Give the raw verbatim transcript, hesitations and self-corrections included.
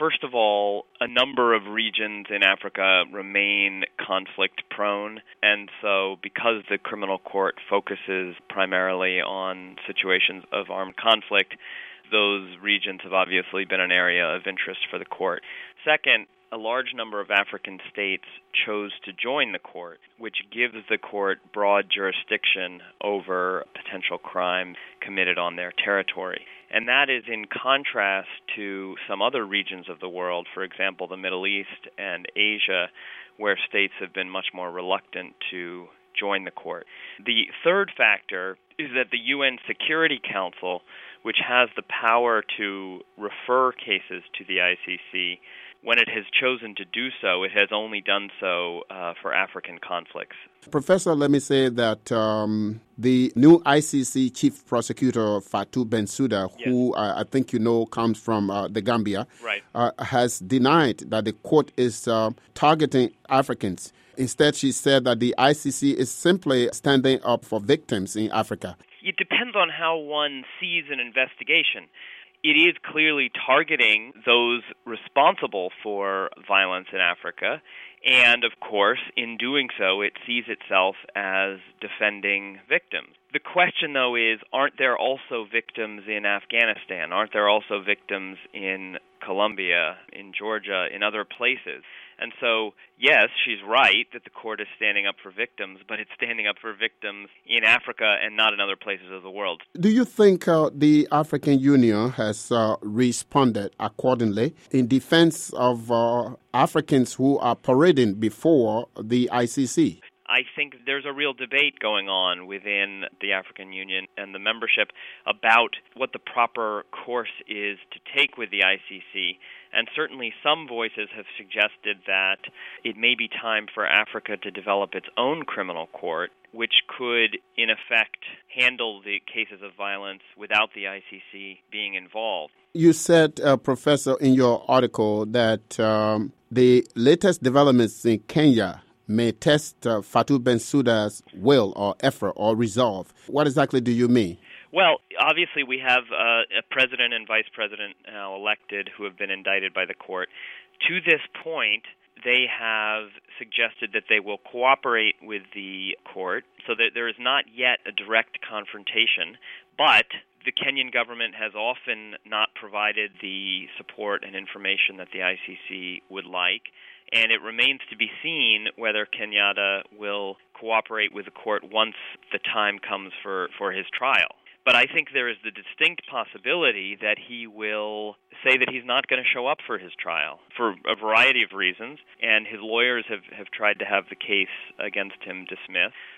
First of all, a number of regions in Africa remain conflict-prone, and so because the criminal court focuses primarily on situations of armed conflict, those regions have obviously been an area of interest for the court. Second, a large number of African states chose to join the court, which gives the court broad jurisdiction over potential crimes committed on their territory. And that is in contrast to some other regions of the world, for example, the Middle East and Asia, where states have been much more reluctant to join the court. The third factor is that the U N Security Council, which has the power to refer cases to the I C C, when it has chosen to do so, it has only done so uh, for African conflicts. Professor, let me say that um, the new I C C Chief Prosecutor, Fatou Bensouda, yes. who uh, I think you know comes from uh, the Gambia, right. uh, has denied that the court is uh, targeting Africans. Instead, she said that the I C C is simply standing up for victims in Africa. It depends on how one sees an investigation. It is clearly targeting those responsible for violence in Africa, and of course, in doing so, it sees itself as defending victims. The question, though, is, aren't there also victims in Afghanistan? Aren't there also victims in Colombia, in Georgia, in other places? And so, yes, she's right that the court is standing up for victims, but it's standing up for victims in Africa and not in other places of the world. Do you think uh, the African Union has uh, responded accordingly in defense of uh, Africans who are parading before the I C C? I think there's a real debate going on within the African Union and the membership about what the proper course is to take with the I C C. And certainly some voices have suggested that it may be time for Africa to develop its own criminal court, which could, in effect, handle the cases of violence without the I C C being involved. You said, uh, Professor, in your article that um, the latest developments in Kenya may test uh, Fatou Bensouda's will or effort or resolve. What exactly do you mean? Well, obviously we have uh, a president and vice president now elected who have been indicted by the court. To this point, they have suggested that they will cooperate with the court so that there is not yet a direct confrontation, but the Kenyan government has often not provided the support and information that the I C C would like. And it remains to be seen whether Kenyatta will cooperate with the court once the time comes for, for his trial. But I think there is the distinct possibility that he will say that he's not going to show up for his trial for a variety of reasons, and his lawyers have, have tried to have the case against him dismissed.